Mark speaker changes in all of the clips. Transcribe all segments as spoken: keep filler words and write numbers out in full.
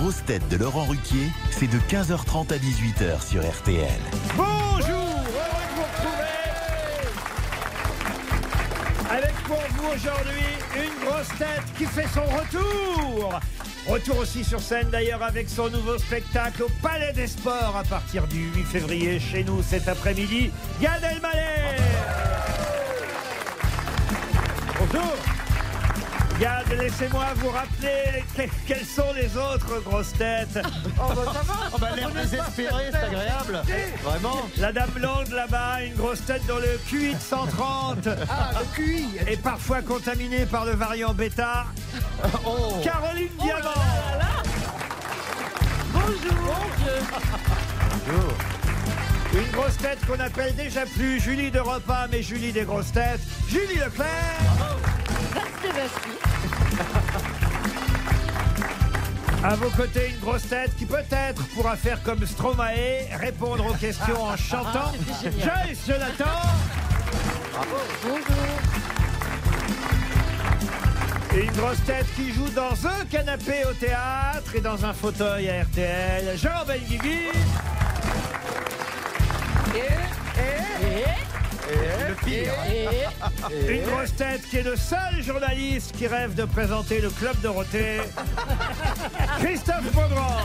Speaker 1: grosses têtes de Laurent Ruquier, c'est de quinze heures trente à dix-huit heures sur R T L.
Speaker 2: Bonjour, heureux de vous retrouver. Avec pour vous aujourd'hui une grosse tête qui fait son retour. Retour aussi sur scène d'ailleurs avec son nouveau spectacle au Palais des Sports à partir du huit février chez nous cet après-midi. Gad Elmaleh. Bonjour. Gad, laissez-moi vous rappeler que- quelles sont les autres grosses têtes.
Speaker 3: Oh bah ça va. Oh bah l'air désespéré, c'est agréable. Vraiment.
Speaker 2: La dame blonde là-bas, une grosse tête dans le Q I de cent trente.
Speaker 3: Ah, le Q I.
Speaker 2: Et parfois contaminée par le variant bêta.
Speaker 3: Oh.
Speaker 2: Caroline Diamant.
Speaker 3: Bonjour. Bonjour.
Speaker 2: Une grosse tête qu'on appelle déjà plus Julie de repas, mais Julie des grosses têtes, Julie Leclerc. À vos côtés, une grosse tête qui peut-être pourra faire comme Stromae, répondre aux questions en chantant. Joyce Jonathan. Et une grosse tête qui joue dans un canapé au théâtre et dans un fauteuil à R T L, Jean Benguigui.
Speaker 3: Le pire.
Speaker 2: Une grosse tête qui est le seul journaliste qui rêve de présenter le Club Dorothée, Christophe Beaugrand.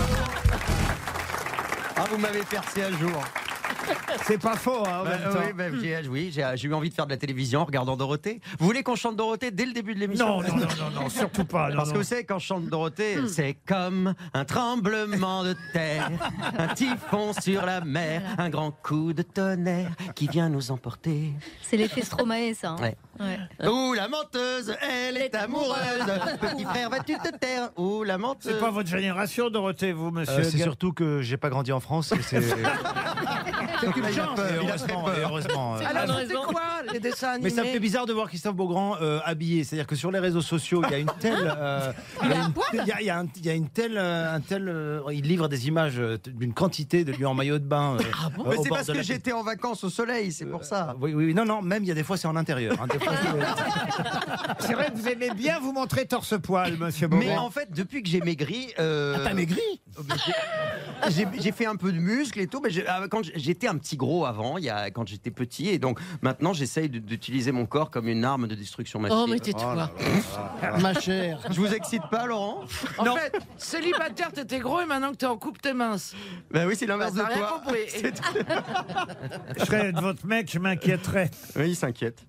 Speaker 3: Ah, vous m'avez percé un jour.
Speaker 2: C'est pas faux, hein, en
Speaker 3: Bah,
Speaker 2: même temps.
Speaker 3: oui, bah, j'ai, oui, j'ai, j'ai eu envie de faire de la télévision en regardant Dorothée. Vous voulez qu'on chante Dorothée dès le début de l'émission?
Speaker 2: Non, non, non, non, non, surtout pas. Non,
Speaker 3: Parce
Speaker 2: non.
Speaker 3: que vous savez, quand je chante Dorothée, c'est comme un tremblement de terre, un typhon sur la mer, un grand coup de tonnerre qui vient nous emporter.
Speaker 4: C'est l'effet Stromae, ça. Hein.
Speaker 3: Ouais.
Speaker 4: Ouais.
Speaker 3: Ouh, la menteuse, elle est amoureuse. Petit frère, vas-tu te taire? Ouh, la menteuse.
Speaker 2: C'est pas votre génération, Dorothée, vous, monsieur.
Speaker 5: Euh, c'est
Speaker 2: Ga-
Speaker 5: surtout que j'ai pas grandi en France. et C'est
Speaker 3: C'est une chance.
Speaker 5: Et
Speaker 3: Il a fait
Speaker 5: heureusement,
Speaker 3: peur.
Speaker 5: et heureusement, euh.
Speaker 4: Alors,
Speaker 6: C'est quoi les dessins animés?
Speaker 5: Mais ça me fait bizarre de voir Christophe Beaugrand euh, habillé. C'est-à-dire que sur les réseaux sociaux, il y a une telle, euh, il y a une, il y a- il y a un- il y a une telle, euh, un tel, euh, il livre des images euh, d'une quantité de lui en maillot de bain. euh,
Speaker 6: Ah bon?
Speaker 5: euh,
Speaker 3: Mais
Speaker 5: au
Speaker 3: c'est
Speaker 5: bord
Speaker 3: parce
Speaker 5: de
Speaker 3: que
Speaker 5: la-
Speaker 3: j'étais en vacances au soleil, c'est pour ça.
Speaker 5: Oui, oui, oui, non, non. Même il y a des fois c'est en intérieur. hein. Des fois, c'est-
Speaker 2: C'est vrai que vous aimez bien vous montrer torse-poil, monsieur
Speaker 3: Mais
Speaker 2: Beaugrand.
Speaker 3: en fait, depuis que j'ai maigri, euh,
Speaker 6: T'as maigri?
Speaker 3: j'ai, j'ai fait un peu de muscle et tout. Mais j'ai- ah, quand j'étais un petit gros avant, il y a, quand j'étais petit, et donc maintenant j'essaye de- d'utiliser mon corps comme une arme de destruction massive.
Speaker 6: Oh mais tais-toi. Ma chère.
Speaker 3: Je vous excite pas, Laurent?
Speaker 6: En
Speaker 2: Non.
Speaker 6: fait, célibataire, t'étais gros et maintenant que t'es en couple, t'es mince.
Speaker 3: Ben oui, c'est l'inverse
Speaker 6: Bah,
Speaker 3: de
Speaker 6: t'as rien
Speaker 3: toi.
Speaker 6: compris.
Speaker 3: C'est-
Speaker 2: Je serais de votre mec, je m'inquiéterais.
Speaker 3: Oui, il s'inquiète.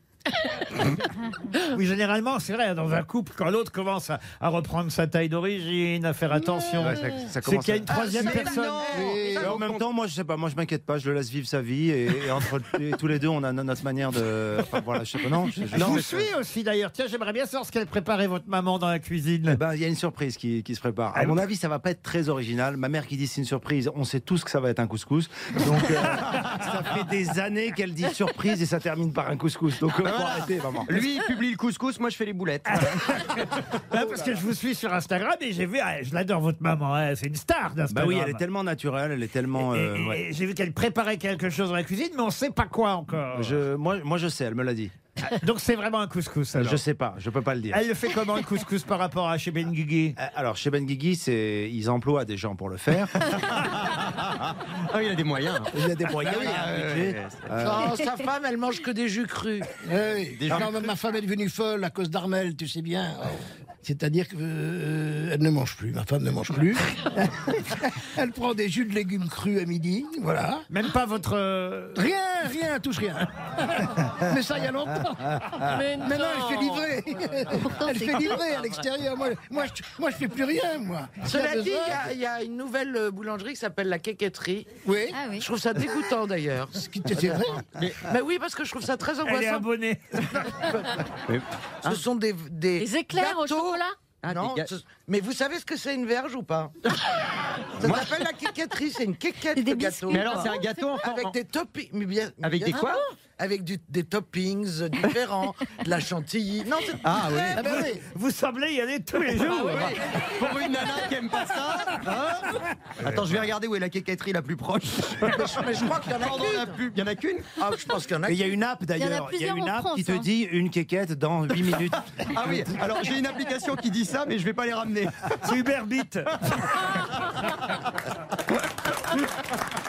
Speaker 2: Oui, généralement, c'est vrai, dans un couple, quand l'autre commence à, à reprendre sa taille d'origine, à faire attention,
Speaker 5: Ouais, ça- ça
Speaker 2: c'est
Speaker 5: commence
Speaker 2: qu'il y a
Speaker 5: à-
Speaker 2: une troisième
Speaker 3: Mais
Speaker 2: personne.
Speaker 3: non.
Speaker 5: Et en même temps, moi, je sais pas, moi, je m'inquiète pas, je le laisse vivre sa vie et, et entre et tous les deux, on a no- notre manière de. Enfin, voilà, je sais pas, non. Je, je-
Speaker 2: Je vous
Speaker 5: mais-
Speaker 2: suis aussi d'ailleurs. Tiens, j'aimerais bien savoir ce qu'elle préparait votre maman dans la
Speaker 5: Eh
Speaker 2: cuisine.
Speaker 5: ben, il y a une surprise qui, qui se prépare. À
Speaker 2: Ah,
Speaker 5: mon
Speaker 2: vous-
Speaker 5: avis, ça va pas être très original. Ma mère qui dit c'est une surprise, on sait tous que ça va être un couscous. Donc, euh, ça fait des années qu'elle dit surprise et ça termine par un couscous. Donc, euh, faut arrêter, maman.
Speaker 3: Lui, il publie le couscous, moi je fais les boulettes.
Speaker 2: Ah, parce que je vous suis sur Instagram et j'ai vu, ah, je l'adore votre maman, hein, c'est une star
Speaker 5: Bah
Speaker 2: d'Instagram.
Speaker 5: oui, elle est tellement naturelle, elle est tellement.
Speaker 2: Et-
Speaker 5: euh,
Speaker 2: et-
Speaker 5: ouais.
Speaker 2: et j'ai vu qu'elle préparait quelque chose dans la cuisine, mais on sait pas quoi encore.
Speaker 5: Je, moi, moi, je sais, elle me l'a dit.
Speaker 2: Donc c'est vraiment un couscous. Alors.
Speaker 5: Je sais pas, je peux pas le dire.
Speaker 2: Elle le fait comment le couscous par rapport à chez Benguigui?
Speaker 5: Euh, Alors, chez Ben Guigui, c'est, ils emploient des gens pour le faire.
Speaker 3: Ah, il a des moyens.
Speaker 5: Il y a des moyens, il y a
Speaker 3: Ah,
Speaker 5: un
Speaker 3: ouais,
Speaker 5: budget.
Speaker 3: ouais,
Speaker 5: Euh,
Speaker 6: Oh, sa femme, elle mange que des jus crus.
Speaker 7: Oui. Non, mais ma femme est devenue folle à cause d'Armel, tu sais bien. C'est-à-dire qu'elle euh, ne mange plus, ma femme ne mange plus. Elle prend des jus de légumes crus à midi, voilà.
Speaker 2: Même pas votre... euh,
Speaker 7: Rien, rien, touche rien. Mais ça, il y a longtemps.
Speaker 4: Mais
Speaker 7: Maintenant, elle fait livrer.
Speaker 4: Pourtant,
Speaker 7: Elle
Speaker 4: c'est
Speaker 7: fait
Speaker 4: cool.
Speaker 7: livrer à l'extérieur. Moi, moi, je, moi, je fais plus rien, moi.
Speaker 6: Cela
Speaker 7: S'il y a
Speaker 6: dit, il y
Speaker 7: besoin-
Speaker 6: a- il y, a une nouvelle euh, boulangerie qui s'appelle la Quéquetterie.
Speaker 7: Oui,
Speaker 4: Ah oui.
Speaker 6: Je trouve ça dégoûtant d'ailleurs.
Speaker 7: ce qui c'est vrai.
Speaker 6: Mais oui, parce que je trouve ça très
Speaker 2: Elle est
Speaker 6: angoissant.
Speaker 2: abonnée.
Speaker 6: Ce sont des, des
Speaker 4: Les éclairs au
Speaker 6: gâteaux.
Speaker 4: chocolat?
Speaker 3: Ah,
Speaker 6: Non,
Speaker 3: des ga-
Speaker 6: ce- mais vous savez ce que c'est une verge ou pas? Ça s'appelle la quéquetterie, c'est une quéquette
Speaker 4: C'est des
Speaker 6: de gâteau.
Speaker 4: biscuits.
Speaker 3: Mais alors, c'est un gâteau en forme-
Speaker 6: Avec des toppings. mais bien- mais
Speaker 3: Avec
Speaker 6: bien
Speaker 3: des quoi?
Speaker 6: sûr. avec du- des toppings différents, de la chantilly. Non, c'est
Speaker 3: Ah oui.
Speaker 7: Ah ben oui.
Speaker 2: Vous semblez y aller tous les jours.
Speaker 3: Pour une nana qui aime pas ça. hein Attends, je vais regarder où est la quéquetterie la plus proche.
Speaker 6: Mais je crois qu'il y en a
Speaker 3: Pendant la
Speaker 6: qu'une.
Speaker 3: pub, il y en a qu'une.
Speaker 6: Ah, je pense qu'il y en a
Speaker 5: Mais il y a une app
Speaker 4: en a
Speaker 5: d'ailleurs. Il y a
Speaker 4: plusieurs
Speaker 5: une
Speaker 4: en
Speaker 5: app
Speaker 4: France,
Speaker 5: qui te
Speaker 4: hein.
Speaker 5: dit une quéquette dans huit minutes.
Speaker 3: Ah oui, alors j'ai une application qui dit ça, mais je vais pas les ramener.
Speaker 2: C'est Uber Beat.